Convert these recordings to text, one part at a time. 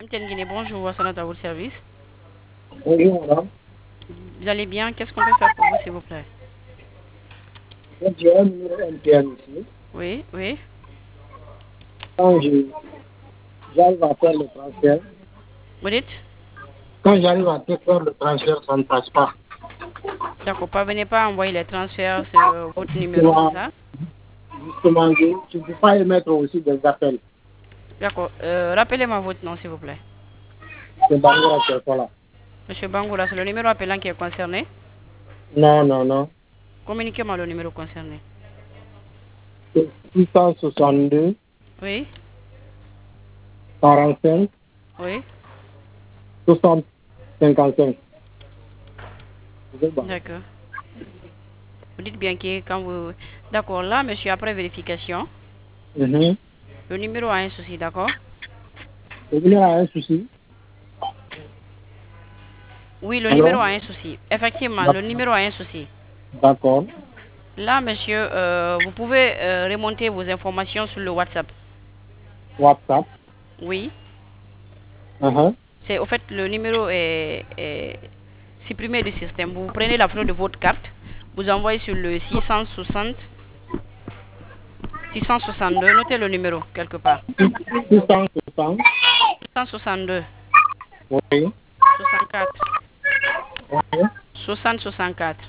Guinée, bonjour, Wassalat à votre service. Bonjour madame. Vous allez bien? Qu'est-ce qu'on peut faire pour vous, s'il vous plaît? J'ai un numéro MTN ici. Oui, oui. Quand j'arrive à faire le transfert, Vous dites? quand j'arrive à faire le transfert, ça ne passe pas. D'accord, parvenez pas à envoyer les transferts sur votre numéro, c'est Justement, ça? justement, je ne peux pas émettre aussi des appels. D'accord, rappelez-moi votre nom, s'il vous plaît. C'est Bangoura qui est pas là. Monsieur Bangoula, c'est le numéro appelant qui est concerné. Non, non, non. Communiquez-moi le numéro concerné. C'est 662 Oui, 45 oui, 60 55. C'est bon. d'accord. Vous dites bien que quand vous... D'accord, là, monsieur, après vérification, Mhm. le numéro a un souci, d'accord? Le numéro a un souci. Oui, le numéro Alors, a un souci. Effectivement, le numéro a un souci. d'accord. Là, monsieur, vous pouvez remonter vos informations sur le WhatsApp. WhatsApp. Oui, Mhm. c'est au fait le numéro est supprimé du système. Vous prenez la photo de votre carte, vous envoyez sur le 660 662, notez le numéro quelque part. 660. 662 Oui. 64 Oui. 60 64.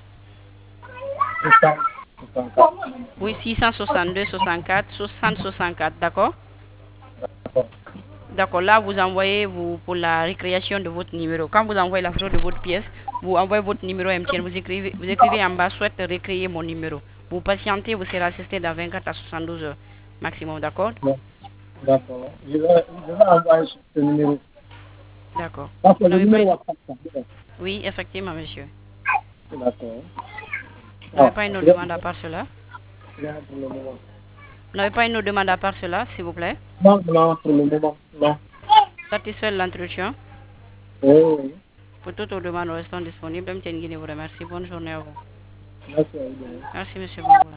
664. Oui, 662 64 60 64, d'accord? D'accord, là vous envoyez vous pour la récréation de votre numéro. Quand vous envoyez la photo de votre pièce, vous envoyez votre numéro MTN, vous écrivez en bas souhaite récréer mon numéro. Vous patientez, vous serez assisté dans 24 à 72 heures maximum, d'accord? Bon, d'accord. Je vais envoyer ce numéro. D'accord. Ça, c'est Vous le n'avez pas numéro une... WhatsApp. Ça. Oui, effectivement, monsieur. D'accord. Vous n'avez Ah, pas une autre rien demande à part cela? pour le moment. Vous n'avez pas une autre demande à part cela, s'il vous plaît? Non, non, pour le moment. Non. Satisfait de l'entretien? Oui, oui. Pour toutes vos demandes, restons disponibles. MTN Guinée vous remercie. Bonne journée à vous. Merci à vous. Merci, monsieur Bangoura.